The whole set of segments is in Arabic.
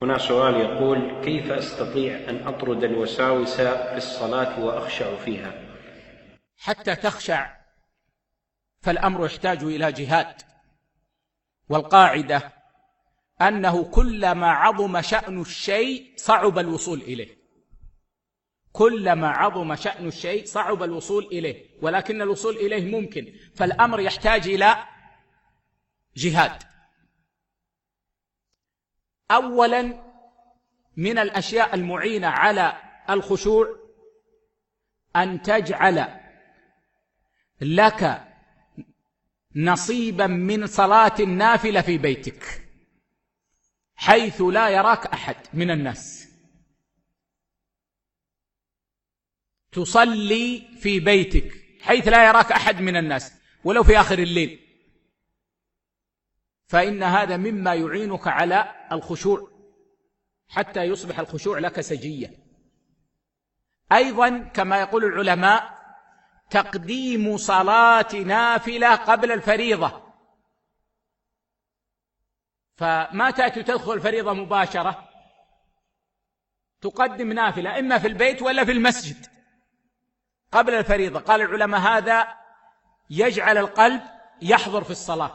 هنا سؤال يقول: كيف أستطيع أن أطرد الوساوس في الصلاة وأخشع فيها؟ حتى تخشع فالأمر يحتاج إلى جهاد، والقاعدة أنه كلما عظم شأن الشيء صعب الوصول إليه، كلما عظم شأن الشيء صعب الوصول إليه، ولكن الوصول إليه ممكن، فالأمر يحتاج إلى جهاد. أولا من الأشياء المعينة على الخشوع أن تجعل لك نصيبا من صلاة النافلة في بيتك حيث لا يراك أحد من الناس، تصلي في بيتك حيث لا يراك أحد من الناس ولو في آخر الليل، فإن هذا مما يعينك على الخشوع حتى يصبح الخشوع لك سجية. أيضا كما يقول العلماء: تقديم صلاة نافلة قبل الفريضة، فما تأتي تدخل الفريضة مباشرة، تقدم نافلة إما في البيت ولا في المسجد قبل الفريضة. قال العلماء هذا يجعل القلب يحضر في الصلاة.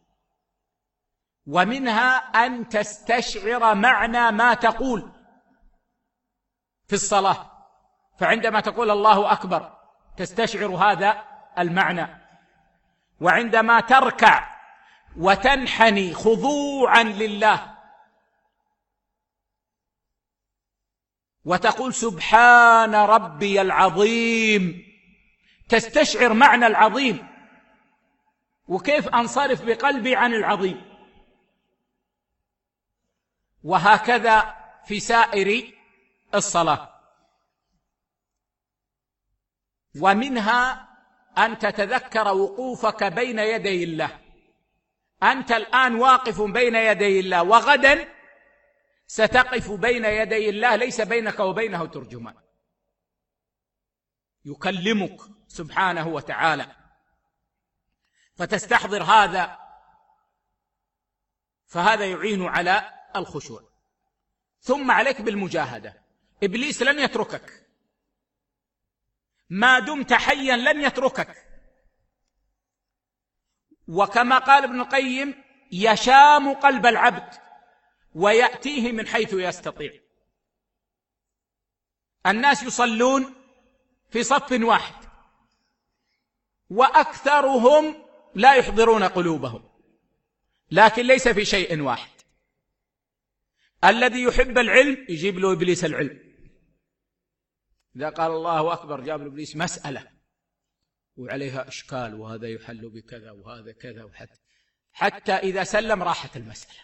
ومنها أن تستشعر معنى ما تقول في الصلاة، فعندما تقول الله أكبر تستشعر هذا المعنى، وعندما تركع وتنحني خضوعا لله وتقول سبحان ربي العظيم تستشعر معنى العظيم، وكيف أنصرف بقلبي عن العظيم. وهكذا في سائر الصلاة. ومنها أن تتذكر وقوفك بين يدي الله، أنت الآن واقف بين يدي الله، وغدا ستقف بين يدي الله ليس بينك وبينه ترجمان، يكلمك سبحانه وتعالى، فتستحضر هذا، فهذا يعين على الخشوع. ثم عليك بالمجاهدة، إبليس لن يتركك ما دمت حيا، لن يتركك. وكما قال ابن القيم: يشام قلب العبد ويأتيه من حيث يستطيع. الناس يصلون في صف واحد وأكثرهم لا يحضرون قلوبهم، لكن ليس في شيء واحد. الذي يحب العلم يجيب له إبليس العلم، إذا قال الله أكبر جاب له إبليس مسألة وعليها إشكال، وهذا يحل بكذا وهذا كذا، حتى إذا سلم راحت المسألة.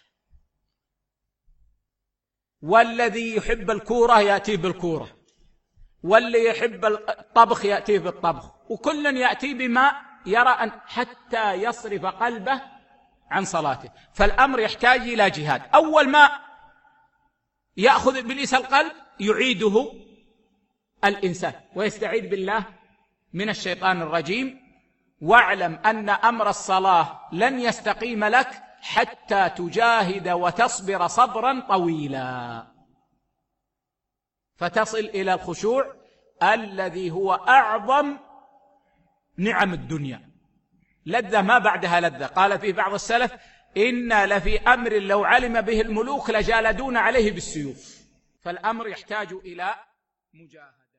والذي يحب الكورة يأتي بالكورة، واللي يحب الطبخ يأتي بالطبخ، وكل يأتي بما يرى أن حتى يصرف قلبه عن صلاته. فالأمر يحتاج إلى جهاد. أول ما يأخذ إبليس القلب يعيده الإنسان ويستعيذ بالله من الشيطان الرجيم. واعلم أن أمر الصلاة لن يستقيم لك حتى تجاهد وتصبر صبرا طويلا، فتصل إلى الخشوع الذي هو أعظم نعم الدنيا، لذة ما بعدها لذة. قال في بعض السلف: إن لفي أمر لو علم به الملوك لجالدون عليه بالسيوف. فالأمر يحتاج إلى مجاهدة.